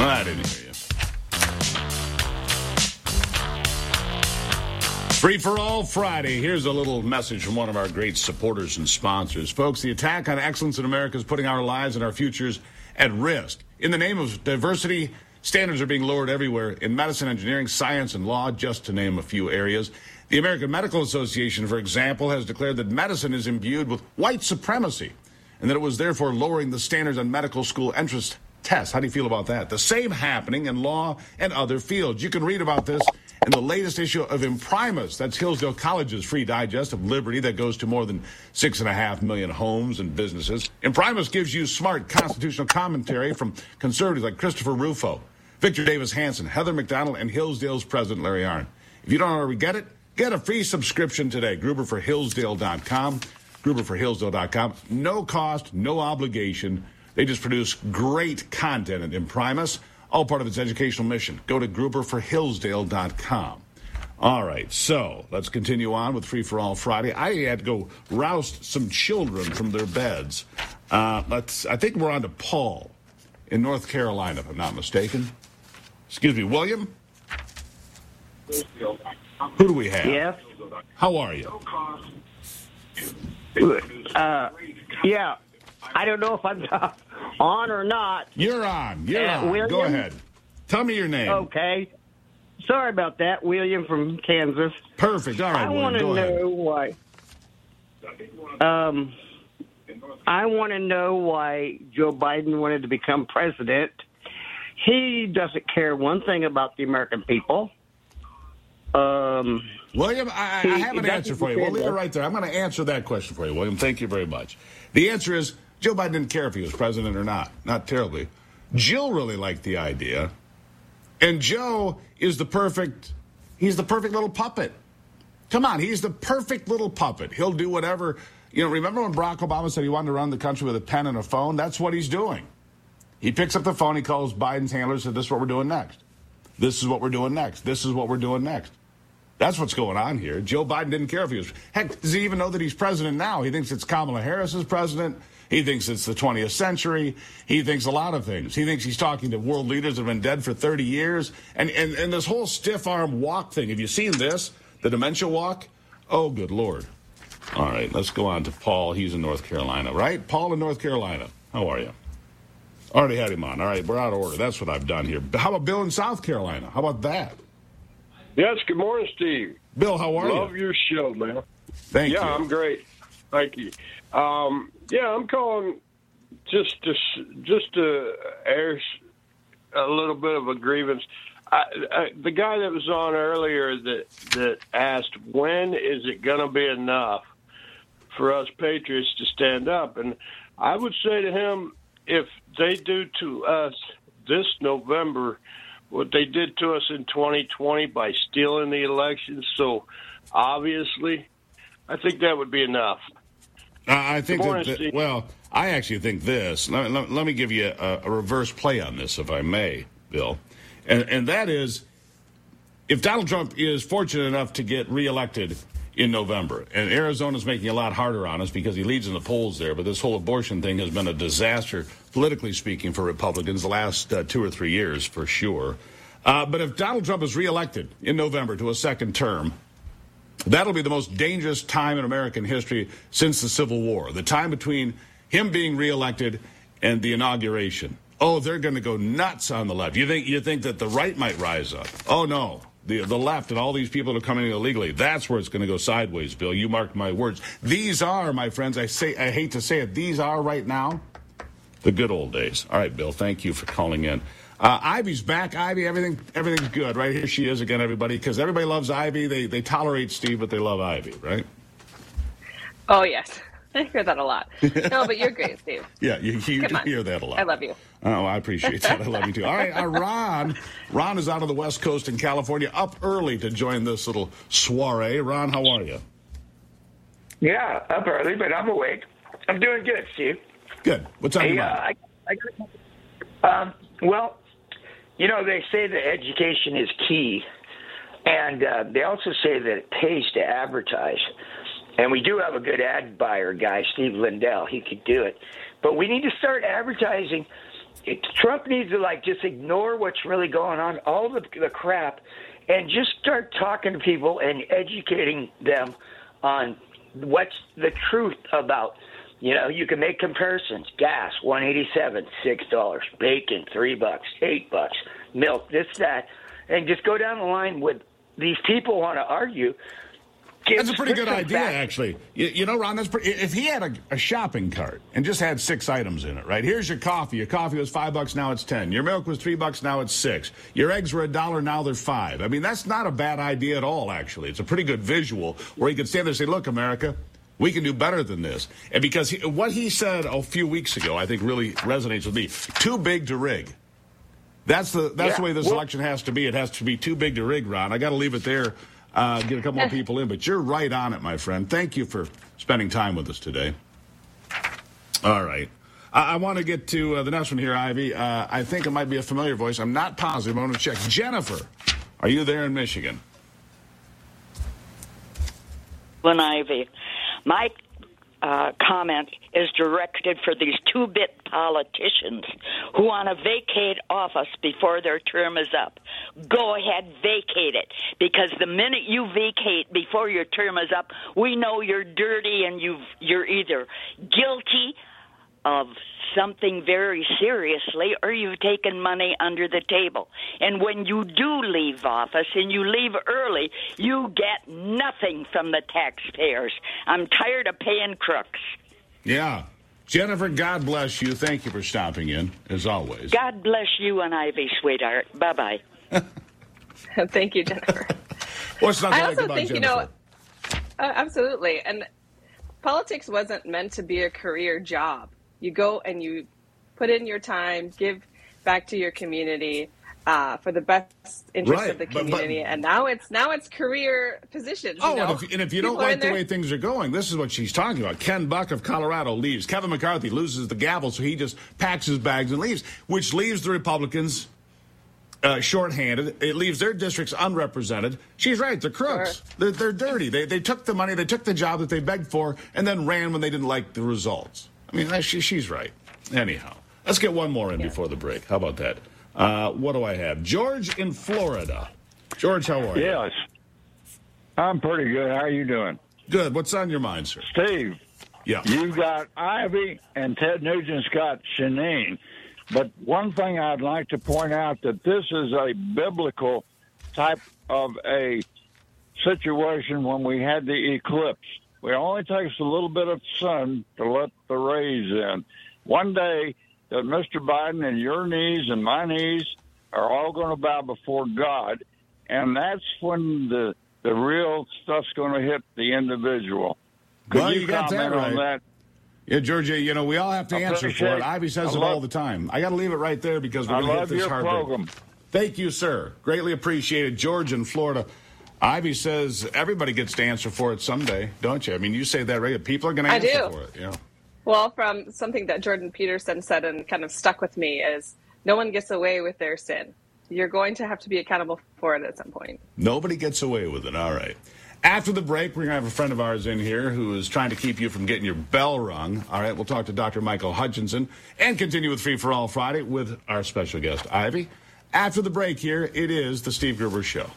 I didn't hear you. Free for All Friday. Here's a little message from one of our great supporters and sponsors. Folks, the attack on excellence in America is putting our lives and our futures at risk. In the name of diversity, standards are being lowered everywhere in medicine, engineering, science, and law, just to name a few areas. The American Medical Association, for example, has declared that medicine is imbued with white supremacy and that it was therefore lowering the standards on medical school entrance tests. How do you feel about that? The same happening in law and other fields. You can read about this in the latest issue of Imprimis. That's Hillsdale College's free digest of liberty that goes to more than 6.5 million homes and businesses. Imprimis gives you smart constitutional commentary from conservatives like Christopher Rufo, Victor Davis Hanson, Heather McDonald, and Hillsdale's President Larry Arnn. If you don't already get it, get a free subscription today. GruberforHillsdale.com. GruberforHillsdale.com. No cost, no obligation. They just produce great content at Imprimis, all part of its educational mission. Go to GruberforHillsdale.com. All right, so let's continue on with Free for All Friday. I had to go roust some children from their beds. I think we're on to Paul in North Carolina, if I'm not mistaken. Excuse me, William? Who do we have? Yes. How are you? Yeah. I don't know if I'm on or not. You're on. You're on. William? Go ahead. Tell me your name. Okay. Sorry about that. William from Kansas. Perfect. All right, I want to know why. I want to know why Joe Biden wanted to become president. He doesn't care one thing about the American people. William, I have an answer for you. We'll leave it right there. I'm going to answer that question for you, William. Thank you very much. The answer is Joe Biden didn't care if he was president or not. Not terribly. Jill really liked the idea. And Joe is he's the perfect little puppet. Come on, he's the perfect little puppet. He'll do whatever. Remember when Barack Obama said he wanted to run the country with a pen and a phone? That's what he's doing. He picks up the phone, he calls Biden's handlers, and says, this is what we're doing next. This is what we're doing next. This is what we're doing next. That's what's going on here. Joe Biden didn't care if he was. Heck, does he even know that he's president now? He thinks it's Kamala Harris as president. He thinks it's the 20th century. He thinks a lot of things. He thinks he's talking to world leaders that have been dead for 30 years. And this whole stiff arm walk thing. Have you seen this? The dementia walk? Oh, good Lord. All right, let's go on to Paul. He's in North Carolina, right? Paul in North Carolina. How are you? Already had him on. All right, we're out of order. That's what I've done here. How about Bill in South Carolina? How about that? Yes, good morning, Steve. Bill, how are you? Love your show, man. Thank you. Yeah, I'm great. Thank you. I'm calling just to air a little bit of a grievance. The guy that was on earlier that asked, when is it going to be enough for us patriots to stand up? And I would say to him, if they do to us this November what they did to us in 2020 by stealing the election so obviously, I think that would be enough. I think I actually think this. Let me give you a reverse play on this, if I may, Bill. And that is, if Donald Trump is fortunate enough to get reelected in November, and Arizona's making it a lot harder on us because he leads in the polls there, but this whole abortion thing has been a disaster, politically speaking, for Republicans the last 2 or 3 years, for sure. But if Donald Trump is reelected in November to a second term, that'll be the most dangerous time in American history since the Civil War, the time between him being reelected and the inauguration. Oh, they're going to go nuts on the left. You think that the right might rise up? Oh, no. The left and all these people that are coming in illegally, that's where it's going to go sideways, Bill. You marked my words. These are, my friends, I hate to say it, these are right now the good old days. All right, Bill, thank you for calling in. Ivy's back. Ivy, everything's good. Right here she is again, everybody, because everybody loves Ivy. They tolerate Steve, but they love Ivy, right? Oh, yes. I hear that a lot. No, but you're great, Steve. Yeah, you do hear that a lot. I love you. Oh, I appreciate that. I love you, too. All right, Ron is out on the West Coast in California, up early to join this little soiree. Ron, how are you? Yeah, up early, but I'm awake. I'm doing good, Steve. Good. What's on your mind? Well, they say that education is key, and they also say that it pays to advertise. And we do have a good ad buyer guy, Steve Lindell. He could do it. But we need to start advertising Trump needs to just ignore what's really going on, all the crap, and just start talking to people and educating them on what's the truth about. You can make comparisons. Gas, $1.87, $6. Bacon, $3, $8. Milk, this, that. And just go down the line with these people want to argue. That's a pretty good idea, actually. Ron, if he had a shopping cart and just had 6 items in it, right? Here's your coffee. Your coffee was $5, now it's $10. Your milk was $3, now it's $6. Your eggs were $1, now they're $5. I mean, that's not a bad idea at all, actually. It's a pretty good visual where he could stand there and say, look, America, we can do better than this. And because what he said a few weeks ago, I think really resonates with me. Too big to rig. That's the way this election has to be. It has to be too big to rig, Ron. I got to leave it there. Get a couple more people in, but you're right on it, my friend. Thank you for spending time with us today. All right. I want to get to the next one here, Ivy. I think it might be a familiar voice. I'm not positive. I want to check. Jennifer, are you there in Michigan? Ivy. My comment is directed for these 2-bit politicians who want to vacate office before their term is up. Go ahead, vacate it, because the minute you vacate before your term is up, we know you're dirty and you're either guilty of something very seriously or you've taken money under the table. And when you do leave office and you leave early, you get nothing from the taxpayers. I'm tired of paying crooks. Yeah. Jennifer, God bless you. Thank you for stopping in, as always. God bless you and Ivy, sweetheart. Bye-bye. Thank you, Jennifer. What's not to I like also about think, Jennifer? Absolutely. And politics wasn't meant to be a career job. You go and you put in your time, give back to your community for the best interest of the community, and now it's career positions. And if you don't like the way things are going, this is what she's talking about. Ken Buck of Colorado leaves. Kevin McCarthy loses the gavel, so he just packs his bags and leaves, which leaves the Republicans shorthanded. It leaves their districts unrepresented. She's right. They're crooks. Sure. They're dirty. They took the money. They took the job that they begged for and then ran when they didn't like the results. I mean, she's right. Anyhow, let's get one more in before the break. How about that? What do I have? George in Florida. George, how are you? Yes. I'm pretty good. How are you doing? Good. What's on your mind, sir? Steve. Yeah. You've got Ivy and Ted Nugent's got Shanine. But one thing I'd like to point out that this is a biblical type of a situation when we had the eclipse. It only takes a little bit of sun to let the rays in. One day that Mr. Biden and your knees and my knees are all going to bow before God, and that's when the real stuff's going to hit the individual. Could you got that right. On that? Yeah, Georgia, we all have to answer for it. Ivy says it all the time. I got to leave it right there because we're going to hit this hard break. Thank you, sir. Greatly appreciated. George in Florida. Ivy says everybody gets to answer for it someday, don't you? I mean, you say that, right? People are going to answer for it. Yeah. Well, from something that Jordan Peterson said and kind of stuck with me is no one gets away with their sin. You're going to have to be accountable for it at some point. Nobody gets away with it. All right. After the break, we're going to have a friend of ours in here who is trying to keep you from getting your bell rung. All right, we'll talk to Dr. Michael Hutchinson and continue with Free for All Friday with our special guest, Ivy. After the break here, it is the Steve Gruber Show.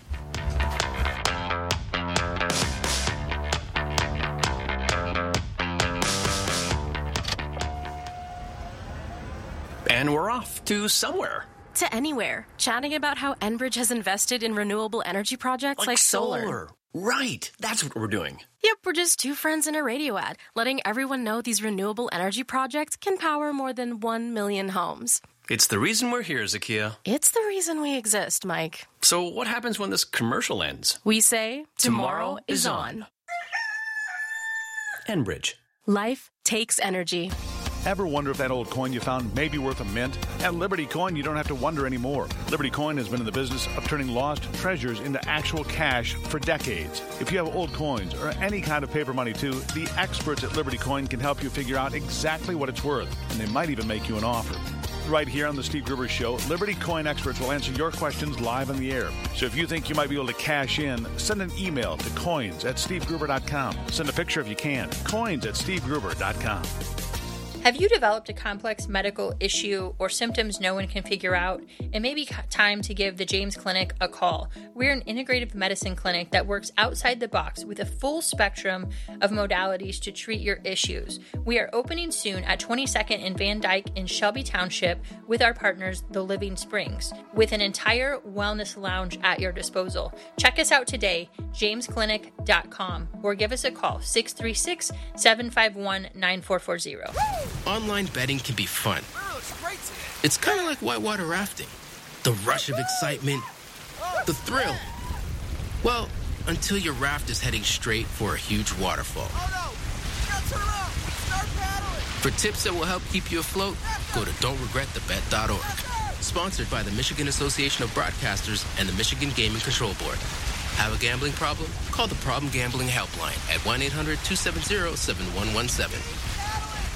And we're off to somewhere. To anywhere. Chatting about how Enbridge has invested in renewable energy projects like solar. Right. That's what we're doing. Yep, we're just two friends in a radio ad, letting everyone know these renewable energy projects can power more than 1 million homes. It's the reason we're here, Zakia. It's the reason we exist, Mike. So what happens when this commercial ends? We say, tomorrow is on. Enbridge. Life takes energy. Ever wonder if that old coin you found may be worth a mint? At Liberty Coin, you don't have to wonder anymore. Liberty Coin has been in the business of turning lost treasures into actual cash for decades. If you have old coins or any kind of paper money too, the experts at Liberty Coin can help you figure out exactly what it's worth, and they might even make you an offer. Right here on the Steve Gruber Show, Liberty Coin experts will answer your questions live on the air. So if you think you might be able to cash in, send an email to coins@stevegruber.com. Send a picture if you can. Coins@stevegruber.com. Have you developed a complex medical issue or symptoms no one can figure out? It may be time to give the James Clinic a call. We're an integrative medicine clinic that works outside the box with a full spectrum of modalities to treat your issues. We are opening soon at 22nd and Van Dyke in Shelby Township with our partners, The Living Springs, with an entire wellness lounge at your disposal. Check us out today, jamesclinic.com, or give us a call, 636-751-9440. Online betting can be fun. It's kind of like whitewater rafting. The rush of excitement, the thrill. Well, until your raft is heading straight for a huge waterfall. For tips that will help keep you afloat, go to don'tregretthebet.org. Sponsored by the Michigan Association of Broadcasters and the Michigan Gaming Control Board. Have a gambling problem? Call the Problem Gambling Helpline at 1-800-270-7117.